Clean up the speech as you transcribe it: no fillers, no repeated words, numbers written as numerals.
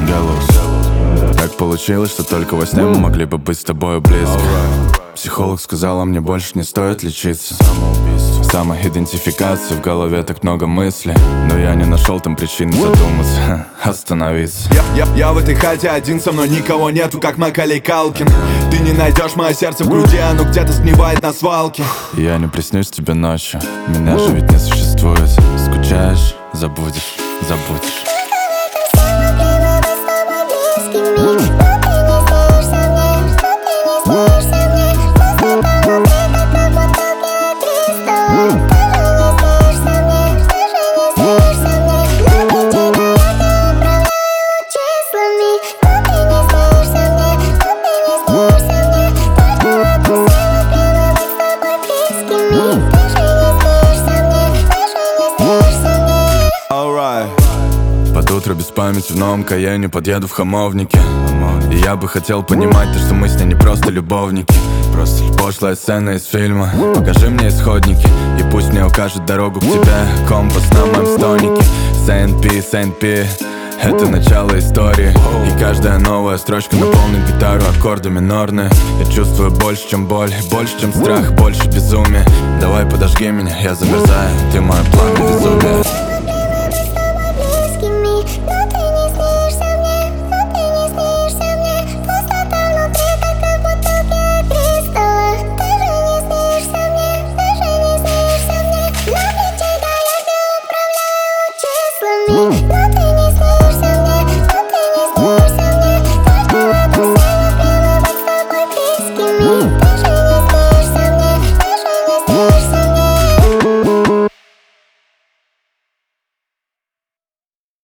Галлоус. Так получилось, что только во сне мы могли бы быть с тобой близко. Психолог сказала, мне больше не стоит лечиться. Самоидентификации, в голове так много мыслей, но я не нашел там причины задуматься, остановиться. Я в этой хате один, со мной никого нету, как Макалей Калкин. Ты не найдешь мое сердце в груди, оно где-то сгнивает на свалке. Я не приснюсь тебе ночью, меня же ведь не существует. Скучаешь, забудешь, забудешь. Под утро без памяти в новом Каене подъеду в Хамовнике. И я бы хотел понимать то, что мы с ней не просто любовники. Просто пошлая сцена из фильма. Покажи мне исходники, и пусть мне укажет дорогу к тебе компас на моем стонике. Saint-P, это начало истории. И каждая новая строчка наполнит гитару аккорды минорные. Я чувствую больше, чем боль, больше, чем страх, больше безумия. Давай подожги меня, я замерзаю, ты мое пламя безумия.